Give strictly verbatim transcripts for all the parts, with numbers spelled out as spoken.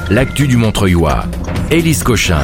l'actu du Montreuillois. Élise Cochin.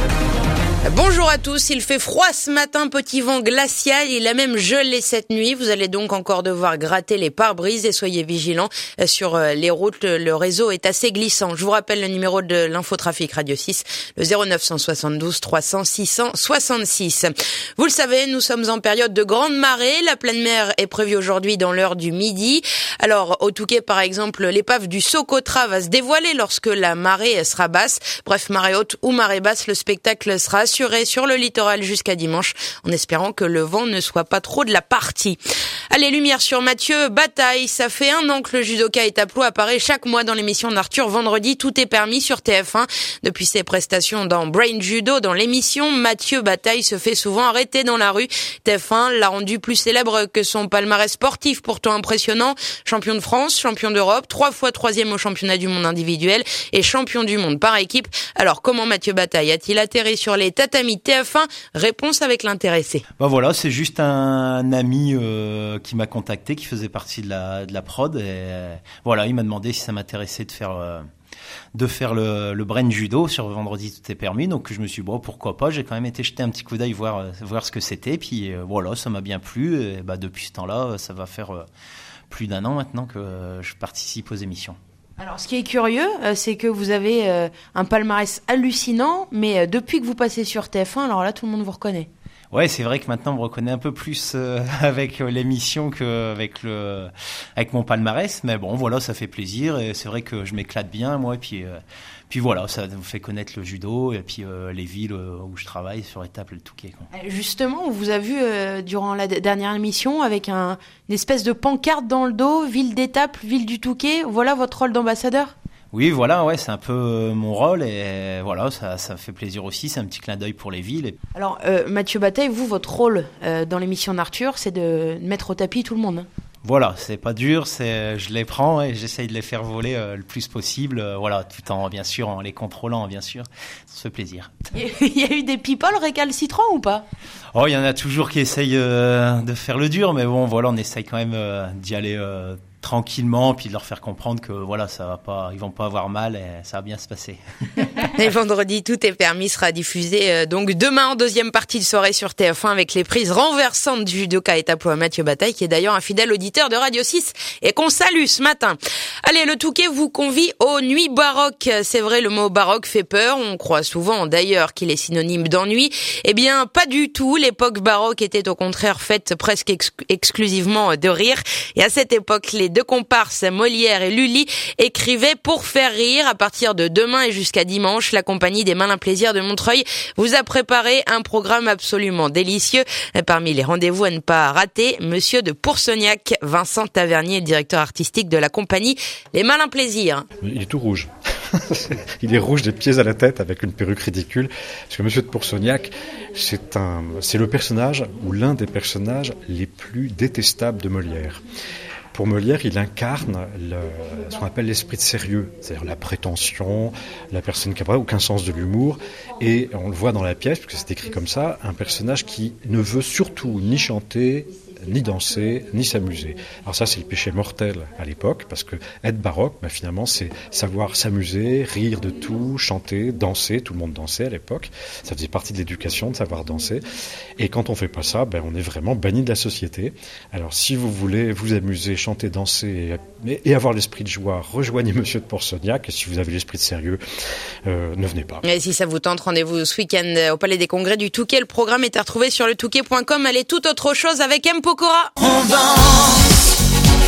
Bonjour à tous, il fait froid ce matin, petit vent glacial, il a même gelé cette nuit. Vous allez donc encore devoir gratter les pare-brises et soyez vigilants sur les routes, le réseau est assez glissant. Je vous rappelle le numéro de l'infotrafic Radio six, le zéro neuf cent soixante-douze trois cents six cent soixante-six. Vous le savez, nous sommes en période de grande marée, la pleine mer est prévue aujourd'hui dans l'heure du midi. Alors au Touquet par exemple, l'épave du Socotra va se dévoiler lorsque la marée sera basse. Bref, marée haute ou marée basse, le spectacle sera assuré sur le littoral jusqu'à dimanche, en espérant que le vent ne soit pas trop de la partie. Allez, lumière sur Mathieu Bataille. Ça fait un an que le judoka Étaplo apparaît chaque mois dans l'émission d'Arthur Vendredi. Tout est permis sur T F un. Depuis ses prestations dans Brain Judo, dans l'émission, Mathieu Bataille se fait souvent arrêter dans la rue. T F un l'a rendu plus célèbre que son palmarès sportif, pourtant impressionnant. Champion de France, champion d'Europe, trois fois troisième au championnat du monde individuel et champion du monde par équipe. Alors, comment Mathieu Bataille a-t-il atterri sur les tatamis T F un? Réponse avec l'intéressé. Ben voilà, c'est juste un ami euh, qui m'a contacté, qui faisait partie de la, de la prod. Et euh, voilà, il m'a demandé si ça m'intéressait de faire, euh, de faire le, le Brain Judo sur Vendredi Tout est permis. Donc je me suis dit, bon, pourquoi pas. J'ai quand même été jeter un petit coup d'œil, voir, voir ce que c'était. Puis euh, voilà, ça m'a bien plu. Et bah, depuis ce temps-là, ça va faire euh, plus d'un an maintenant que euh, je participe aux émissions. Alors, ce qui est curieux, euh, c'est que vous avez euh, un palmarès hallucinant, mais euh, depuis que vous passez sur T F un, alors là, tout le monde vous reconnaît. Ouais, c'est vrai que maintenant on me reconnaît un peu plus euh, avec euh, l'émission qu'avec le avec mon palmarès, mais bon, voilà, ça fait plaisir et c'est vrai que je m'éclate bien moi et puis euh, puis voilà, ça vous fait connaître le judo et puis euh, les villes où je travaille sur Étaples et le Touquet, quoi. Justement, on vous a vu euh, durant la d- dernière émission avec un une espèce de pancarte dans le dos, ville d'Étaples, ville du Touquet. Voilà votre rôle d'ambassadeur. Oui, voilà, ouais, c'est un peu mon rôle et voilà, ça, ça fait plaisir aussi, c'est un petit clin d'œil pour les villes. Et... Alors, euh, Mathieu Bataille, vous, votre rôle euh, dans l'émission d'Arthur, c'est de mettre au tapis tout le monde. Hein. Voilà, c'est pas dur, c'est, je les prends et j'essaye de les faire voler euh, le plus possible, euh, voilà, tout en, bien sûr, en les contrôlant, bien sûr, ça se fait plaisir. Il y a eu des people récalcitrants ou pas? Oh, il y en a toujours qui essayent euh, de faire le dur, mais bon, voilà, on essaye quand même euh, d'y aller euh, tranquillement, puis de leur faire comprendre que voilà, ça va pas, ils vont pas avoir mal et ça va bien se passer. Et Vendredi Tout est permis sera diffusé euh, donc demain en deuxième partie de soirée sur T F un avec les prises renversantes du judoka Étaplo à Mathieu Bataille, qui est d'ailleurs un fidèle auditeur de Radio six et qu'on salue ce matin. Allez, le Touquet vous convie aux nuits baroques. C'est vrai, le mot baroque fait peur. On croit souvent d'ailleurs qu'il est synonyme d'ennui. Eh bien, pas du tout. L'époque baroque était au contraire faite presque ex- exclusivement de rire. Et à cette époque, les deux comparses, Molière et Lully, écrivaient pour faire rire. À partir de demain et jusqu'à dimanche, la compagnie des Malins Plaisirs de Montreuil vous a préparé un programme absolument délicieux. Parmi les rendez-vous à ne pas rater, Monsieur de Poursognac, Vincent Tavernier, directeur artistique de la compagnie Les Malins Plaisirs. Il est tout rouge. Il est rouge des pieds à la tête avec une perruque ridicule. Parce que Monsieur de Poursognac, c'est un, c'est le personnage ou l'un des personnages les plus détestables de Molière. Pour Molière, il incarne le, ce qu'on appelle l'esprit de sérieux, c'est-à-dire la prétention, la personne qui n'a aucun sens de l'humour. Et on le voit dans la pièce, parce que c'est écrit comme ça, un personnage qui ne veut surtout ni chanter, ni danser, ni s'amuser. Alors ça, c'est le péché mortel à l'époque, parce que être baroque, ben finalement, c'est savoir s'amuser, rire de tout, chanter, danser. Tout le monde dansait à l'époque. Ça faisait partie de l'éducation, de savoir danser. Et quand on fait pas ça, ben on est vraiment banni de la société. Alors si vous voulez vous amuser, chanter, danser et, et avoir l'esprit de joie, rejoignez Monsieur de Poursognac. Et si vous avez l'esprit de sérieux, euh, ne venez pas. Et si ça vous tente, rendez-vous ce week-end au Palais des Congrès du Touquet. Le programme est à retrouver sur le touquet point com. Allez, toute autre chose avec M. Pokora. On danse,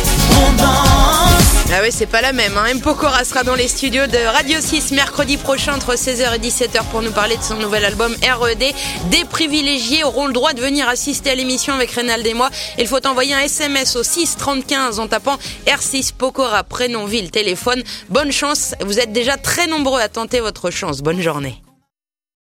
on danse. Ah oui, c'est pas la même, hein. M. Pokora sera dans les studios de Radio six mercredi prochain entre seize heures et dix-sept heures pour nous parler de son nouvel album R E D. Des privilégiés auront le droit de venir assister à l'émission avec Reynald et moi. Il faut envoyer un S M S au six trente quinze en tapant R six Pokora, prénom, ville, téléphone. Bonne chance, vous êtes déjà très nombreux à tenter votre chance. Bonne journée.